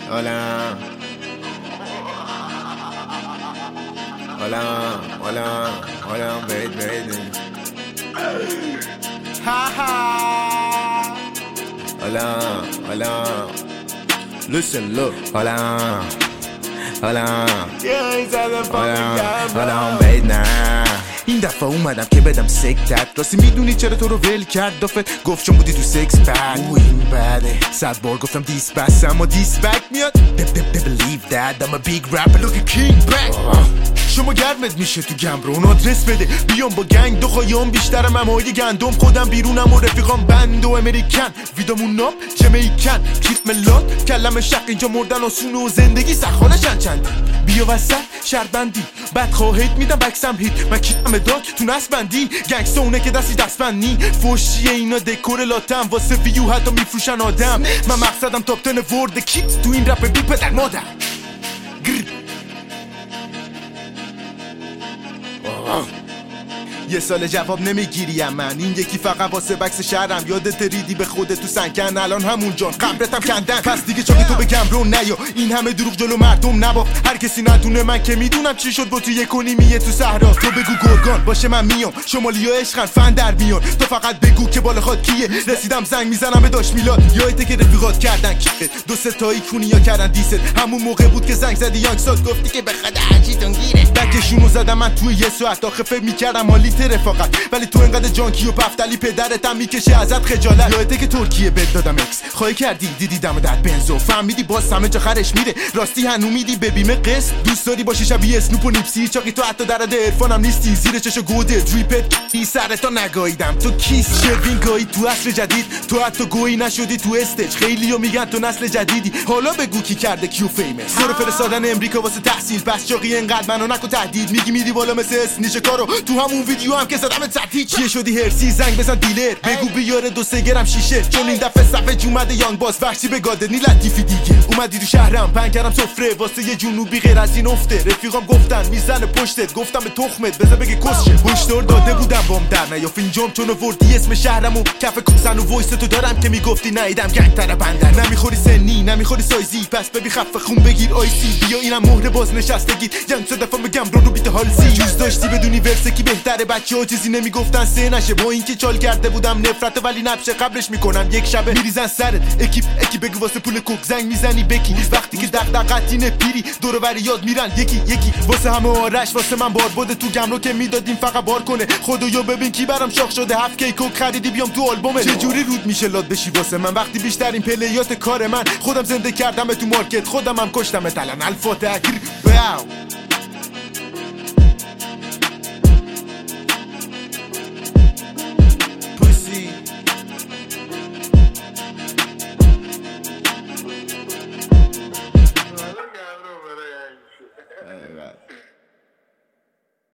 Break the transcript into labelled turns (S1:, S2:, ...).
S1: Hola. Hola, hola, hola, baby. Ha ha. Hola, hola. Listen, look. Hola, hola. Hola, baby. این دفعه اومدم که بدم سکتت راستی میدونی چرا تو رو ول کرد دافت گفت چون بودی تو سکس پک این بده 100 بار گفتم دیس بس اما دیس بک میاد believe that I'm a big rapper look at king back شما گرمت میشه تو گمرو اون آدرس بده بیام با گنگ دو خواهیم بیشترم همایی گندم خودم بیرونم و رفیقام بند و امریکن ویدامون ناب جمیکن کیف ملات کلم شق اینجا مردن آسونه و زندگی سخانه چند بیا وسط شرط بندی بعد خواهید میدم بکسم هیت من کیفم داد تو نصب بندی گنگستونه که دستی دستبندی فوشیه اینا دکور لاتم واسه ویو حتی میفروشن آدم من مقصدم تاپ 10 ورد کیت تو این رپ بی پدر مادر یه سال جواب نمیگیریم من این یکی فقط واسه بکس شهرم یادت ریدی به خودت تو سنگن الان همون جان قبرتم کندن پس دیگه چاقی تو بگم رو نیا این همه دروغ جلو مردم نباف هر کسی ندونه من که میدونم چی شد با تو یک و نیمیه تو صحرا تو بگو گرگان باشه من میام شمالی ها عشقن فن در میان تو فقط بگو که بالا خود کیه رسیدم زنگ میزنم به داش میلاد یادته که رفیقات کردن کیفت دو سه تایی کونیا کردن دیست همون موقع بود که زنگ زدی یانگ ساد گفتی که به خدا عجیتون گیره بکشونو زدم من توی یه ساعت آخه فکر میکردم حالی رفاقت ولی تو انقدر جانکی و پفتلی پدرتم میکشه ازت خجالت یادته که ترکیه بد دادم اکس خواهی کردی دیدی دم در بنزو فهمیدی باز همه جا خرش میره راستی هنو میدی به بیمه قسط دوست داری باشی شبیه اسنوپ و نیپسی چاقی تو حتی درد عرفانم نیستی زیر چشو گوده دریپت بی سرتا نگاییدم تو کیس شروین گایی تو عصر جدید تو حتی گویی نشدی تو استج خیلیو میگن تو نسل جدیدی حالا بگو کی کرده کیو فیمس سر فرستادن امریکا واسه تحصیل بس چاقی اینقدر منو نکو تهدید میگی میدی بالا مثل اسنیچ کارو تو همون ویدیو هم که زدم تحتی چیه شدی هرسی زنگ بزن دیلر بگو بیاره 2-3 گرم شیشه چون این دفعه صفحه اومده یانگ باس وحشی به گادنی لطیفی دیگه اومدی تو شهرم پنگ کردم سفره واسه یه جنوبی غیر از این افته رفیقام گفتن میزنه پشتت گفتم به تخمت بذار بگه کسشه هشدار داده بودم بام در نیا فینجام چون آوردی اسم شهرمو کف کوسن و وایس تو دارم که میگفتی نیدم گنگ تر بندر نمیخوری سنی نمیخوری سایزی پس ببی خفه خون بگیر آیسی بیا اینم مهر بازنشستگی یانگ صد دفعه میگم رو بیت هالزی جوز داشتی بدونی ورسکی بهتره بچه‌ها چیزی نمیگفتن سه نشه با اینکه چال کرده بودم نفرت ولی نبشه قبلش میکنم یک شبه میریزن سرت اکی بگو واسه پول کوک زنگ میزنی بکی وقتی که دغدغتینه پیری دور و بر یاد میرن یکی واسه همه آرش واسه من بارباده تو گمرو که میدادیم فقط بار کنه خدایا ببین کی برام شاخ شده 7 کی کوک خریدی بیام تو آلبومه چه جوری رود میشه لاد بشی واسه من وقتی بیشترین پلیات کار من خودم زنده کردم تو مارکت خودم هم کشتم الان الفاتحه باو